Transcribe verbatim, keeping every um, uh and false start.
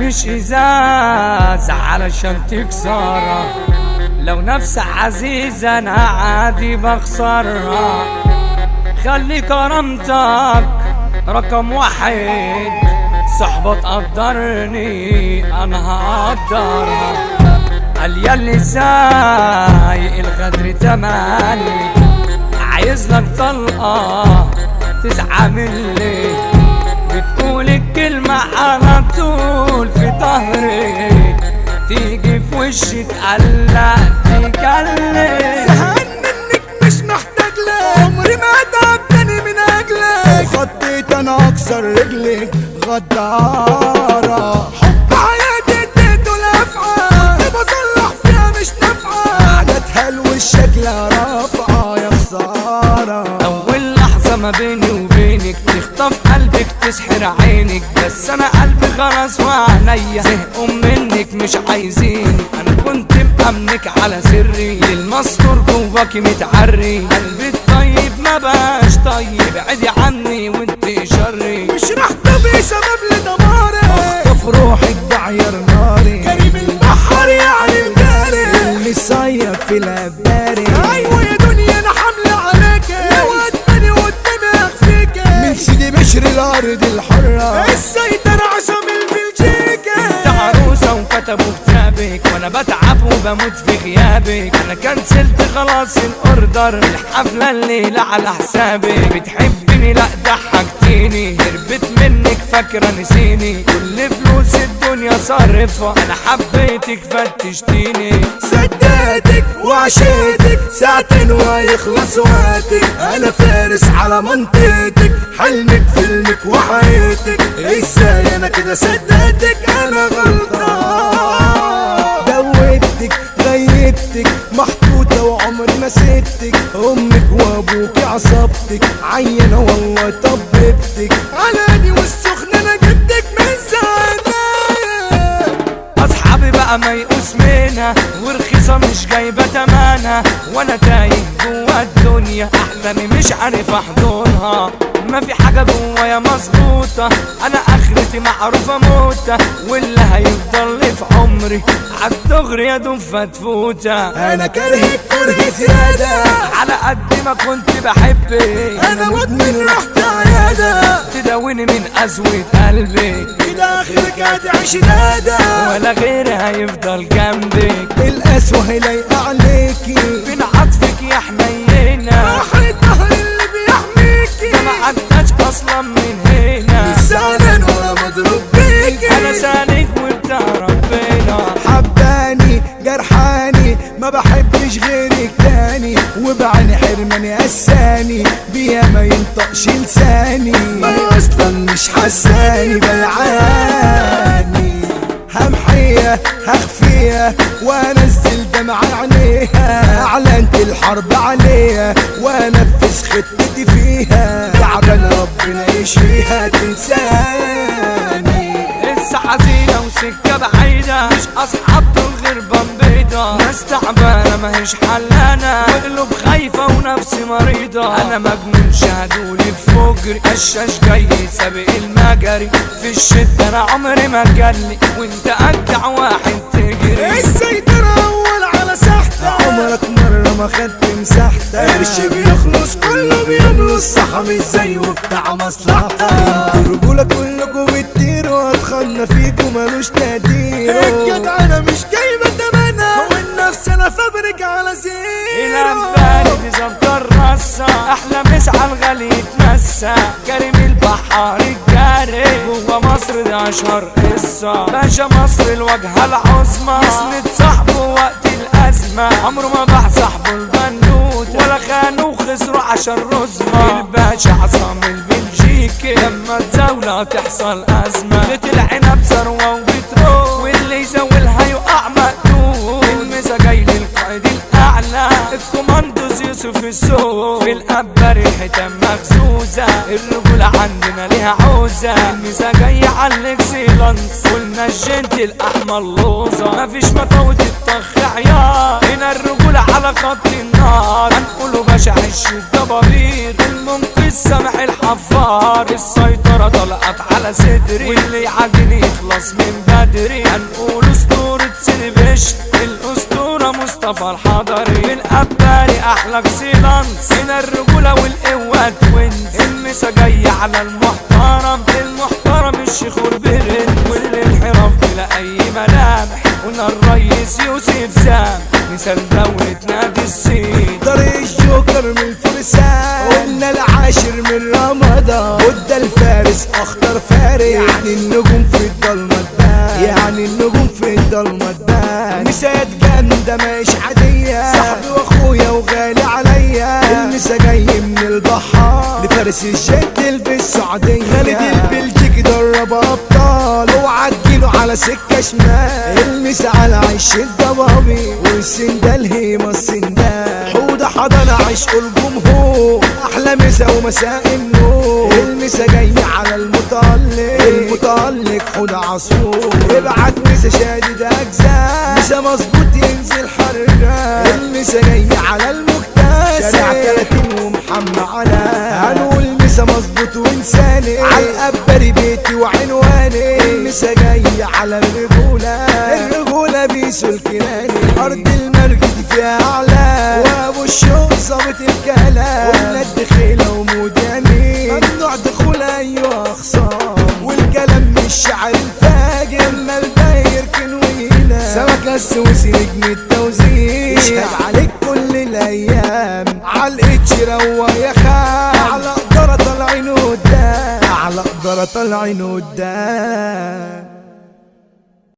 مش ازاز علشان تكسرها، لو نفس عزيزة انا عادي بخسرها. خلي كرامتك رقم واحد، صحبة تقدرني انا هقدرها. قال ياللي سايق الغدر تملي، عايز لك طلقة تسعى مني، بتقول الكلمة على طول في ظهري، تيجي في وشي تقلق تكلم. زهقان منك مش محتاج لك، عمري ما اتعب تاني من اجلك، خطيت انا اكسر رجلك غدارة. حب حياتي اديته الافعى، كنت بصلح فيها مش نافعة، عادتها الوشك لا رافعة يا خسارة. اول لحظة ما بيني وبينك تخطف قلبك تسحر عينك، بس انا قلبي خلاص وعينيا زهقوا منك مش عايزين. انا كنت مأمنك على سري، المستور جواكي متعري، قلبي الطيب ما بقاش طيب، ابعدي عني وانت شري. مش راح تبقي سبب لدماري، اخطف روحك بعير ناري، كريم البحر يعني الجاري، اللي صيد في الاباري. ايوه يا دنيا انا حاملة عليكي، لو ادمني قدامي اخفيكي، من سيدي بشر الارض الحرة، السيطرة عصام البلجيكي. انت عروسة وكتبوا كتابك، وانا بتعب وبموت في غيابك، انا كنسلت خلاص الاوردر، الحفلة الليلة على حسابك. بتحبني لا ضحكتيني، هربت منك فاكرة نسيني، كل فلوس الدنيا صرفها، انا حبيتك فتشتيني. صدقتك وعشيتك ساعتين ويخلص وقتك، انا فارس على منطقتك، حلمك فيلمك وحياتك، ازاي انا كده صدقتك انا غلطان. دوبتك غيبتك محطوطة وعمري ما سبتك، امك وابوك عصبتك، عينة والله طببتك، علاني والسخنة انا جبتك من زمان. اصحابي بقى ما يقوس منها، ورخيصة مش جايبة تمنها، وانا تايه جوا الدنيا، احلامي مش عارف احضنها، ما في حاجة جوايا مظبوطة، انا اخرتي معروفة موتة، واللي هيفضل لي في عمري عالدغري يا دوب فتفوتة. انا كرهك كره زيادة، على قد ما كنت بحبك انا مدمن رحت عيادة، تداويني من قسوة قلبك، كده اخرك هتعيش نادى، ولا غيري هيفضل جنبك، القسوة لايقة عليكي، فين عطفك يا حنينة، راح الظهر اللي بيحميكي، ده ما عداش اصلا من هنا، مش زعلان ولا مضروب بيكي، انا سالك وبتاع ربنا. حباني جرحاني ما بحبش غيرك تاني، وبعني حرماني قساني، بيا ما ينطقش لساني، ما اصلا مش حساني بلعاني، همحية هخفيها وانزل دمع عينيها، اعلنت الحرب عليها وانفذ خطتي فيها، تعبان ربنا يشفيها تنساني. لسه حزينة وسكة بعيدة، مش أصحاب دول غير بمبيضة، ناس تعبانة ماهيش حلانة، وقلوب خايفة ونفسي مريضة، أنا مجنون شهدولي في فجري، قشاش جاي سابق المجري، في الشدة أنا عمري ما جالي، وأنت أجدع واحد تجري. السيطرة أول على ساحتك، عمرك مرة ما خدت مساحتك، قرش بيخلص كله بيملص، صح مش زيه بتاع مصلحتك، انتوا رجولة كلكوا بتطيروا، اتخلى فيكوا ملوش تقدير، الجدع أنا مش جايبة تمنها، والنفس أنا فابرك على زيرو، الأنباني دي ظبط الرصة، أحلى مسعى الغالي يتمسى، كريم البحار الجاري، جوا مصر دي أشهر قصة، باشا مصر الواجهة العظمى، يسند صاحبه وقت الأزمة، عمره ما باع صاحبه البنوت، ولا خانه وخسروا عشان رزمة، الباشا عصام البلجيكي، لما تزاولة تحصل أزمة، بيت العنب ثروة وبتروح، واللي يزاولها يقع مقتول، المسا جاي للقائد الأعلى. اعلى. الكوماندوز يوسف السوق في القبة ريحتها مغزوزة. الرجولة عندنا ليها عوزة. الميزة جاية على الاكسيلانس. قلنا الجنت الاحمر لوزة. مفيش مطاوة الطخ عيار. هنا الرجولة على خط النار. هنقوله باشا عش الضبابير. المنقذ سامح الحفار. السيطرة طلقت على صدري. واللي يعادل يخلص من بدري. هنقول اسطورة سيلفيش. الاسطورة مصطفى الحضري. القباري احلى اكسيلانس. هنا الرجولة والقوة توينز. المسا جاية على المحترم. المحترم الشيخ والبرن. واللي انحراف بلا اي ملامح. قلنا الريس يوسف سام. مثال دولة نادي الصين. طريق الجوكر من الفرسان. قلنا العاشر من رمضان. وده الفارس اخطر فارس. يعني النجوم في الضلمة تبان. يعني النجوم في الضلمة تبان. مسات جامدة مش عادية. صاحبي واخويا وغالي عليا. المسا جاي من البحار. لفارس الجد اللي في السعودية. خالد البلجيكي درب ابطال. اوعى تجيله على سكة شمال. المسا على عيش الضبابي. والسندال هيما السندال. حودة حضانة عشق الجمهور. احلى مسا ومساء النور. المسا جاي على المتألق. المتألق حودة عصفور. ابعت مسا شادد اجزاء. مسا مظبوط ينزل حرنا. المسا جاي على المكتسب. شارع تلاتين ومحمد على. هنقول مسا مظبوط وانساني. على القبري بيتي وعنواني. المسا جاي على الرجولة. الرجولة بيسو الكناني. ارض المرجد فيها اعلى. وابو الشوق ظابط الكلام. ولا الدخيلة ومود يمين. ممنوع دخول ايوه خصام. والكلام مش شعر الفاجر. اما الباير كنوينا. سمك السويسي نجم التوزيع. يشهد عليك كل الايام. عالقتش روى يا خال. على قدرة طالعين قدام. على قدرة طالعين قدام.